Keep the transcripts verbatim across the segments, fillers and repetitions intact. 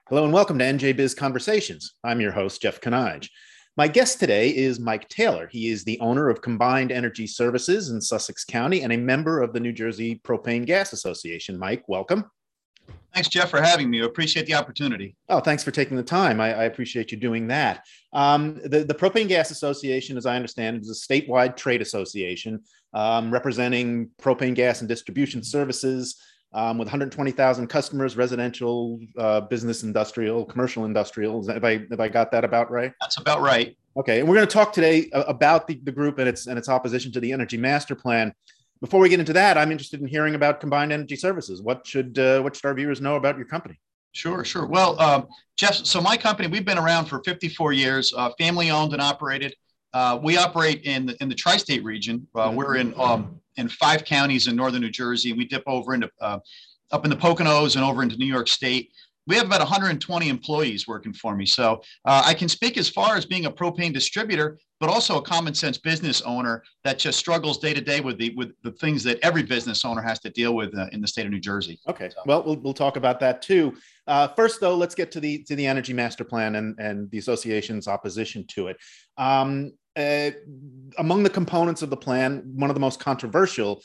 Hello and welcome to N J Biz Conversations. I'm your host, Jeff Kanige. My guest today is Mike Taylor. He is the owner of Combined Energy Services in Sussex County and a member of the New Jersey Propane Gas Association. Mike, welcome. Thanks, Jeff, for having me. I appreciate the opportunity. Oh, thanks for taking the time. I, I appreciate you doing that. Um, the, the Propane Gas Association, as I understand it, is a statewide trade association um, representing propane gas and distribution services um, with one hundred twenty thousand customers, residential, uh, business, industrial, commercial, industrial. Have I, have I got that about right? That's about right. Okay, and we're going to talk today about the, the group and its and its opposition to the Energy Master Plan. Before we get into that, I'm interested in hearing about Combined Energy Services. What should uh, what should our viewers know about your company? Sure, sure. Well, um, Jeff, so my company, we've been around for fifty-four years, uh, family owned and operated. Uh, we operate in the, in the tri-state region. Uh, mm-hmm. We're in um, in five counties in northern New Jersey, and we dip over into uh, up in the Poconos and over into New York State. We have about one hundred twenty employees working for me. So uh, I can speak as far as being a propane distributor, but also a common sense business owner that just struggles day to day with the with the things that every business owner has to deal with uh, in the state of New Jersey. Okay, so. well, well, we'll talk about that too. Uh, first, though, let's get to the to the Energy Master Plan and and the association's opposition to it. Um, Uh, among the components of the plan, one of the most controversial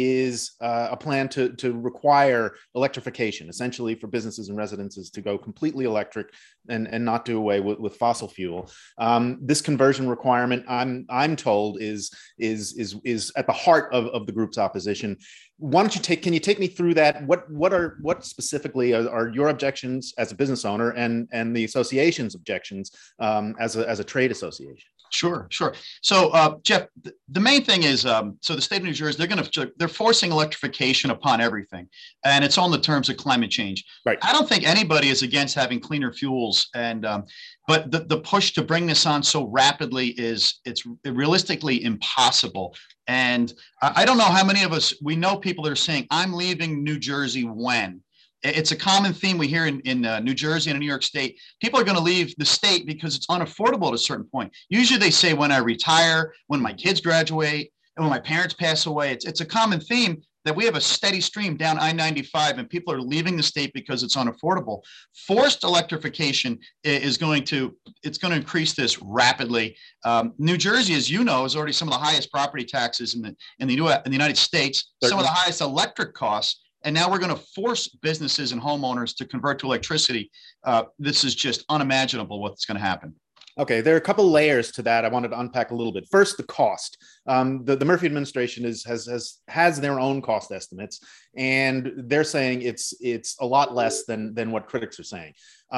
is uh, a plan to, to require electrification, essentially for businesses and residences to go completely electric and, and not do away with, with fossil fuel. Um, this conversion requirement, I'm I'm told, is is is is at the heart of, of the group's opposition. Why don't you take? Can you take me through that? What what are what specifically are, are your objections as a business owner and and the association's objections um, as a as a trade association? Sure, sure. So, uh, Jeff, th- the main thing is, um, so the state of New Jersey, they're going to, they're forcing electrification upon everything, and it's on the terms of climate change. Right. I don't think anybody is against having cleaner fuels, and um, but the, the push to bring this on so rapidly is it's realistically impossible. And I, I don't know how many of us we know people that are saying, "I'm leaving New Jersey when." It's a common theme we hear in, in uh, New Jersey and in New York State. People are going to leave the state because it's unaffordable at a certain point. Usually they say when I retire, when my kids graduate, and when my parents pass away. It's, it's a common theme that we have a steady stream down I ninety-five and people are leaving the state because it's unaffordable. Forced electrification is going to, it's going to increase this rapidly. Um, New Jersey, as you know, is already some of the highest property taxes in the, in the, in the United States, Certainly. Some of the highest electric costs. And now we're going to force businesses and homeowners to convert to electricity. Uh, this is just unimaginable what's going to happen. Okay, there are a couple layers to that I wanted to unpack a little bit. First, the cost. Um, the, the Murphy administration is, has, has, has their own cost estimates, and they're saying it's it's a lot less than, than what critics are saying.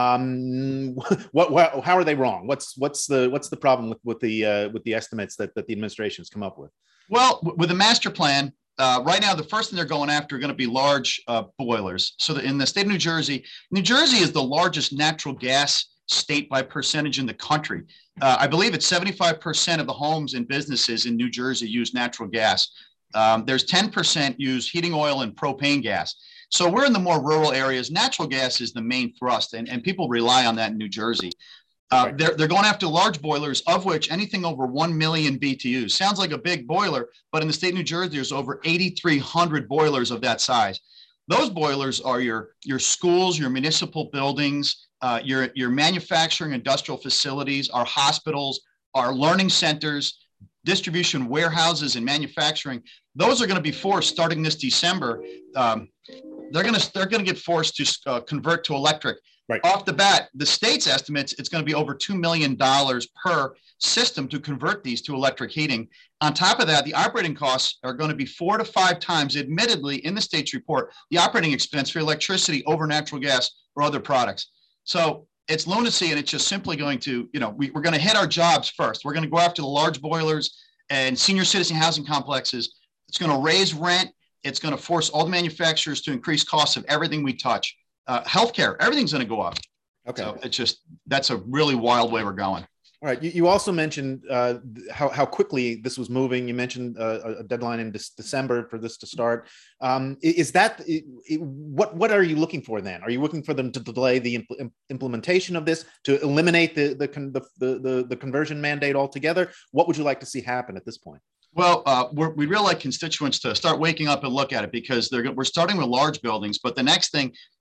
Um, what, what, how are they wrong? What's what's the what's the problem with, with the uh, with the estimates that, that the administration has come up with? Well, with the master plan, Uh, right now, the first thing they're going after are going to be large uh, boilers. So that in the state of New Jersey, New Jersey is the largest natural gas state by percentage in the country. Uh, I believe it's seventy-five percent of the homes and businesses in New Jersey use natural gas. Um, there's ten percent use heating oil and propane gas. So we're in the more rural areas. Natural gas is the main thrust, and, and people rely on that in New Jersey. Uh, they're, they're going after large boilers, of which anything over one million B T Us. Sounds like a big boiler, but in the state of New Jersey, there's over eighty-three hundred boilers of that size. Those boilers are your, your schools, your municipal buildings, uh, your, your manufacturing industrial facilities, our hospitals, our learning centers, distribution warehouses, and manufacturing. Those are going to be forced starting this December. Um, they're going to they're going to get forced to uh, convert to electric. Right. Off the bat, the state's estimates, it's going to be over two million dollars per system to convert these to electric heating. On top of that, the operating costs are going to be four to five times, admittedly, in the state's report, the operating expense for electricity over natural gas or other products. So it's lunacy, and it's just simply going to, you know, we, we're going to hit our jobs first. We're going to go after the large boilers and senior citizen housing complexes. It's going to raise rent. It's going to force all the manufacturers to increase costs of everything we touch. Uh, healthcare, everything's going to go up. Okay. So it's just, that's a really wild way we're going. All right. You, you also mentioned uh, how, how quickly this was moving. You mentioned uh, a deadline in de- December for this to start. Um, is that, it, it, what what are you looking for then? Are you looking for them to delay the impl- implementation of this, to eliminate the the, con- the the the conversion mandate altogether? What would you like to see happen at this point? Well, uh, we're, we really like constituents to start waking up and look at it, because they're, we're starting with large buildings, but the next thing,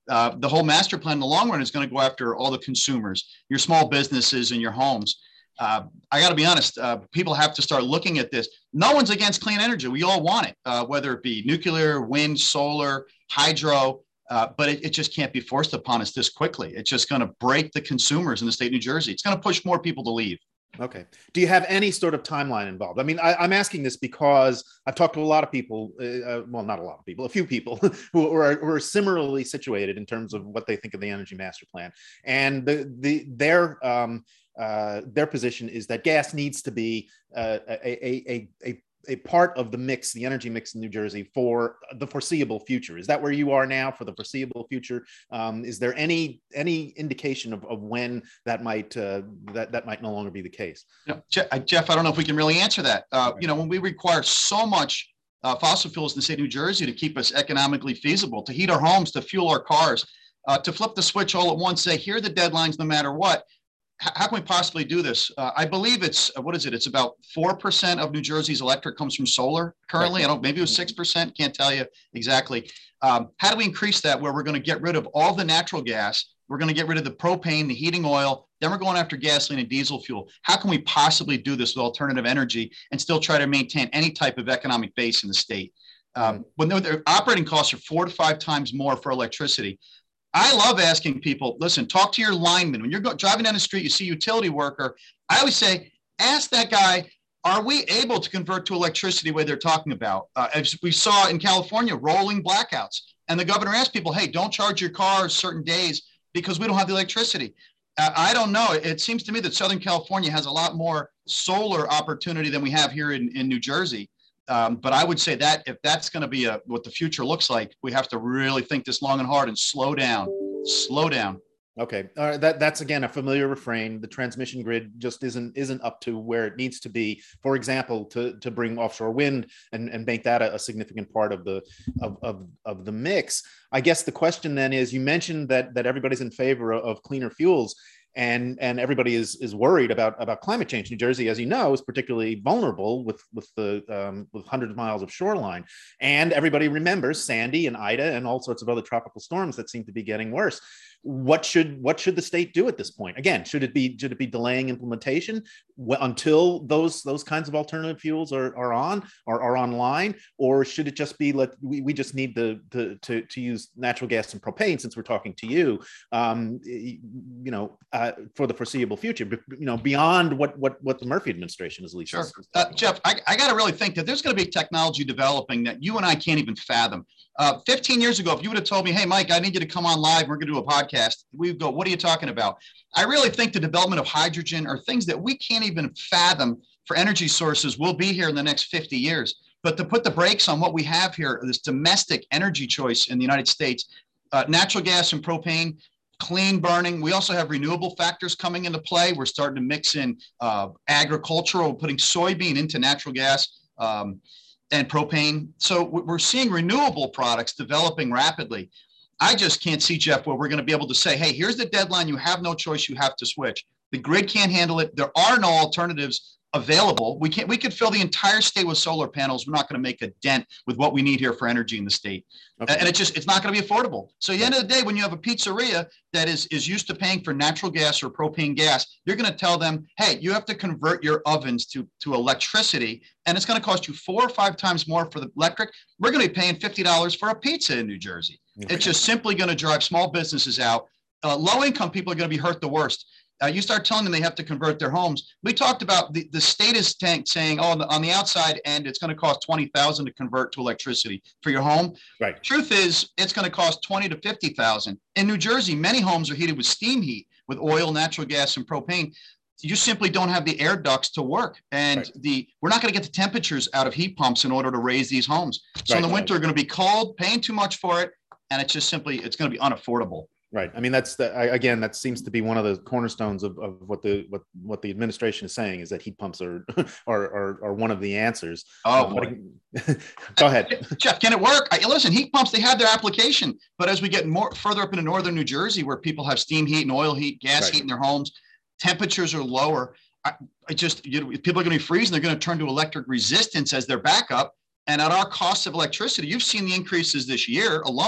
Uh, the whole master plan in the long run is going to go after all the consumers, your small businesses and your homes. Uh, I got to be honest, uh, people have to start looking at this. No one's against clean energy. We all want it, uh, whether it be nuclear, wind, solar, hydro, uh, but it, it just can't be forced upon us this quickly. It's just going to break the consumers in the state of New Jersey. It's going to push more people to leave. Okay. Do you have any sort of timeline involved? I mean, I, I'm asking this because I've talked to a lot of people, uh, well, not a lot of people, a few people who are, who are similarly situated in terms of what they think of the Energy Master Plan. And the, the, their, um, uh, their position is that gas needs to be uh, a, a, a, a a part of the mix, the energy mix in New Jersey for the foreseeable future. Is that where you are now for the foreseeable future? Um, is there any any indication of, of when that might uh, that that might no longer be the case? You know, Jeff, Jeff, I don't know if we can really answer that. Uh, you know, when we require so much uh, fossil fuels in the state of New Jersey to keep us economically feasible, to heat our homes, to fuel our cars, uh, to flip the switch all at once, say, here are the deadlines no matter what. How can we possibly do this? Uh, I believe it's, what is it? It's about four percent of New Jersey's electric comes from solar currently. I don't, maybe it was six percent, can't tell you exactly. Um, how do we increase that where we're going to get rid of all the natural gas? We're going to get rid of the propane, the heating oil. Then we're going after gasoline and diesel fuel. How can we possibly do this with alternative energy and still try to maintain any type of economic base in the state? Um, when their operating costs are four to five times more for electricity. I love asking people, listen, talk to your lineman. When you're go- driving down the street, you see a utility worker. I always say, ask that guy, are we able to convert to electricity the way they're talking about? Uh, as we saw in California, rolling blackouts. And the governor asked people, hey, don't charge your cars certain days because we don't have the electricity. Uh, I don't know. It seems to me that Southern California has a lot more solar opportunity than we have here in, in New Jersey. Um, but I would say that if that's going to be a, what the future looks like, we have to really think this long and hard and slow down, slow down. Okay, all right. That that's again a familiar refrain. The transmission grid just isn't isn't up to where it needs to be. For example, to to bring offshore wind and, and make that a, a significant part of the of, of of the mix. I guess the question then is: you mentioned that that everybody's in favor of cleaner fuels. And, and everybody is is worried about, about climate change. New Jersey, as you know, is particularly vulnerable with with the um, with hundreds of miles of shoreline. And everybody remembers Sandy and Ida and all sorts of other tropical storms that seem to be getting worse. What should what should the state do at this point? Again, should it be should it be delaying implementation until those those kinds of alternative fuels are, are on or are online, or should it just be let we, we just need the, the to to use natural gas and propane since we're talking to you, um, you know, uh, for the foreseeable future, you know, beyond what what what the Murphy administration is least. Sure, uh, Jeff, I, I got to really think that there's going to be technology developing that you and I can't even fathom. Uh, fifteen years ago, if you would have told me, hey, Mike, I need you to come on live, we're going to do a podcast, we would go, what are you talking about? I really think the development of hydrogen are things that we can't even fathom for energy sources will be here in the next fifty years. But to put the brakes on what we have here, this domestic energy choice in the United States, uh, natural gas and propane, clean burning. We also have renewable factors coming into play. We're starting to mix in uh, agricultural, putting soybean into natural gas. Um, and propane. So we're seeing renewable products developing rapidly. I just can't see, Jeff, where we're going to be able to say, hey, here's the deadline. You have no choice. You have to switch. The grid can't handle it. There are no alternatives available. We can't, we could fill the entire state with solar panels. We're not going to make a dent with what we need here for energy in the state. Okay. And it's just, it's not going to be affordable. So at the end of the day, when you have a pizzeria that is, is used to paying for natural gas or propane gas, you're going to tell them, hey, you have to convert your ovens to, to electricity. And it's going to cost you four or five times more for the electric. We're going to be paying fifty dollars for a pizza in New Jersey. Okay. It's just simply going to drive small businesses out. Uh, low income people are going to be hurt the worst. Uh, you start telling them they have to convert their homes. We talked about the, the state is tank saying, oh, on the, on the outside end, it's going to cost twenty thousand dollars to convert to electricity for your home. Right. Truth is, it's going to cost twenty to fifty thousand dollars. In New Jersey, many homes are heated with steam heat, with oil, natural gas, and propane. You simply don't have the air ducts to work. And right. the we're not going to get the temperatures out of heat pumps in order to raise these homes. So right. in the winter, they're going to be cold, paying too much for it. And it's just simply, it's going to be unaffordable. Right. I mean, that's the, I, again, that seems to be one of the cornerstones of, of what the what what the administration is saying is that heat pumps are are are, are one of the answers. Oh, boy. Uh, go ahead, Jeff. Can it work? I, listen, heat pumps, they have their application, but as we get more further up into northern New Jersey, where people have steam heat and oil heat, gas right. heat in their homes, temperatures are lower. I, I just you know, people are going to be freezing. They're going to turn to electric resistance as their backup. And at our cost of electricity, you've seen the increases this year alone.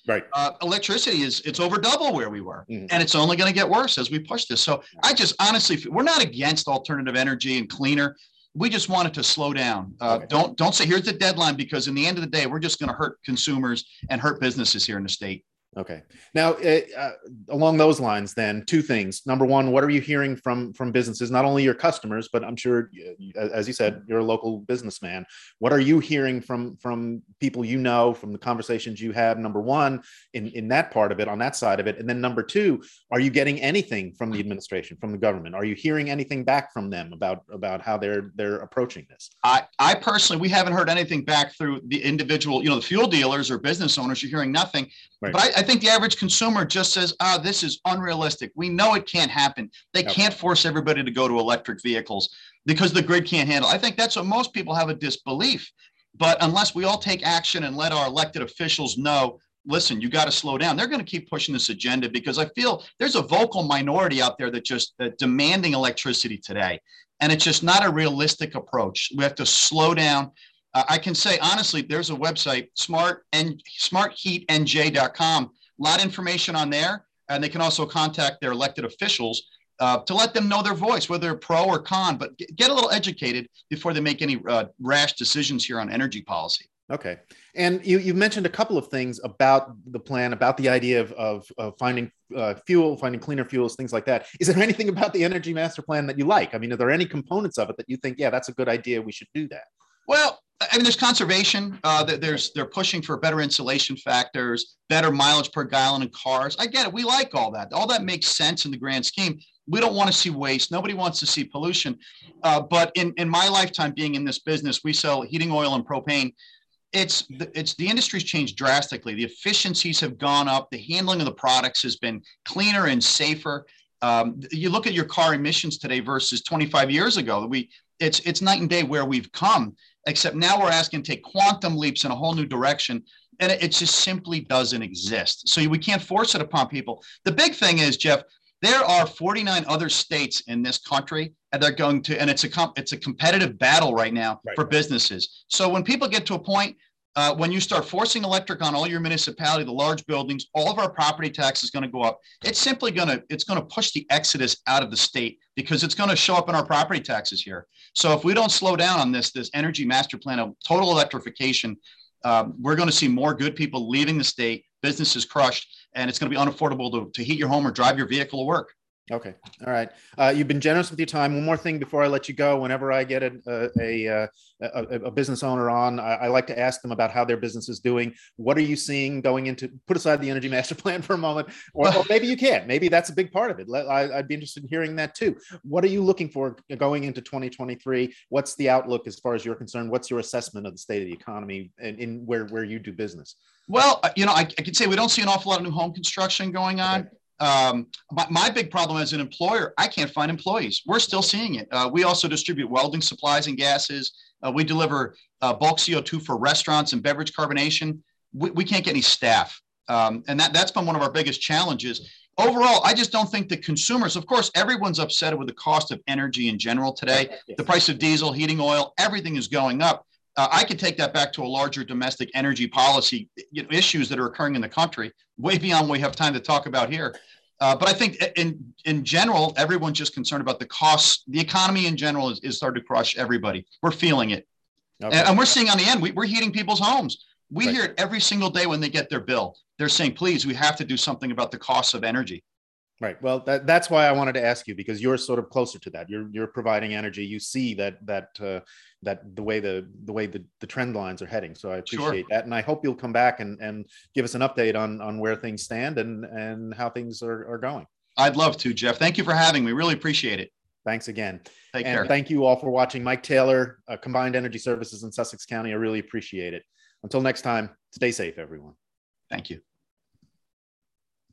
Right. Uh, electricity is it's over double where we were, mm-hmm. and it's only going to get worse as we push this. So I just honestly, we're not against alternative energy and cleaner. We just want it to slow down. Uh, okay. Don't don't say here's the deadline, because in the end of the day, we're just going to hurt consumers and hurt businesses here in the state. Okay. Now, uh, along those lines, then, two things. Number one, what are you hearing from from businesses, not only your customers, but I'm sure, as you said, you're a local businessman. What are you hearing from from people you know, from the conversations you have, number one, in, in that part of it, on that side of it? And then number two, are you getting anything from the administration, from the government? Are you hearing anything back from them about, about how they're they're approaching this? I, I personally, we haven't heard anything back through the individual, you know, the fuel dealers or business owners. You're hearing nothing. Right. But I, I think the average consumer just says, ah, this is unrealistic. We know it can't happen. They okay. can't force everybody to go to electric vehicles because the grid can't handle. I think that's what most people have, a disbelief. But unless we all take action and let our elected officials know, listen, you got to slow down, they're going to keep pushing this agenda, because I feel there's a vocal minority out there that just uh, demanding electricity today. And it's just not a realistic approach. We have to slow down. Uh, I can say, honestly, there's a website, smart and smart heat N J dot com, a lot of information on there. And they can also contact their elected officials uh, to let them know their voice, whether they're pro or con, but get, get a little educated before they make any uh, rash decisions here on energy policy. Okay. And you, you mentioned a couple of things about the plan, about the idea of, of, of finding uh, fuel, finding cleaner fuels, things like that. Is there anything about the Energy Master Plan that you like? I mean, are there any components of it that you think, yeah, that's a good idea, we should do that? Well, I mean, there's conservation. Uh, there's they're pushing for better insulation factors, better mileage per gallon in cars. I get it. We like all that. All that makes sense in the grand scheme. We don't want to see waste. Nobody wants to see pollution. Uh, but in, in my lifetime being in this business, we sell heating oil and propane. It's the, it's the industry's changed drastically. The efficiencies have gone up. The handling of the products has been cleaner and safer. Um, you look at your car emissions today versus twenty-five years ago. We it's it's night and day where we've come. Except now we're asking to take quantum leaps in a whole new direction, and it, it just simply doesn't exist. So we can't force it upon people. The big thing is, Jeff, there are forty-nine other states in this country, and they're going to, and it's a comp, it's a competitive battle right now right. for businesses. So when people get to a point, uh, when you start forcing electric on all your municipality, the large buildings, all of our property tax is going to go up. It's simply going to, it's going to push the exodus out of the state, because it's going to show up in our property taxes here. So if we don't slow down on this, this energy master plan of total electrification, um, we're going to see more good people leaving the state, businesses crushed, and it's going to be unaffordable to, to heat your home or drive your vehicle to work. Okay. All right. Uh, you've been generous with your time. One more thing before I let you go. Whenever I get a a, a, a, a business owner on, I, I like to ask them about how their business is doing. What are you seeing going into, put aside the Energy Master Plan for a moment, or, or maybe you can't. Maybe that's a big part of it. I, I'd be interested in hearing that too. What are you looking for going into twenty twenty-three? What's the outlook as far as you're concerned? What's your assessment of the state of the economy and in, in where, where you do business? Well, you know, I, I could say we don't see an awful lot of new home construction going on. Okay. Um, my, my big problem as an employer, I can't find employees. We're still seeing it. Uh, we also distribute welding supplies and gases. Uh, we deliver uh, bulk C O two for restaurants and beverage carbonation. We, we can't get any staff. Um, and that, that's been one of our biggest challenges. Overall, I just don't think the consumers, of course, everyone's upset with the cost of energy in general today. The price of diesel, heating oil, everything is going up. Uh, I could take that back to a larger domestic energy policy, you know, issues that are occurring in the country, way beyond what we have time to talk about here. Uh, but I think in in general, everyone's just concerned about the costs. The economy in general is, is starting to crush everybody. We're feeling it. Okay. And, and we're seeing on the end, we, we're heating people's homes. We right. hear it every single day when they get their bill. They're saying, please, we have to do something about the costs of energy. Right. Well, that, that's why I wanted to ask you, because you're sort of closer to that. You're you're providing energy. You see that that uh, that the way the the way the, the trend lines are heading. So I appreciate sure. that, and I hope you'll come back and, and give us an update on on where things stand and and how things are, are going. I'd love to, Jeff. Thank you for having me. Really appreciate it. Thanks again. Take and care. Thank you all for watching. Mike Taylor, uh, Combined Energy Services in Sussex County. I really appreciate it. Until next time, stay safe, everyone. Thank you.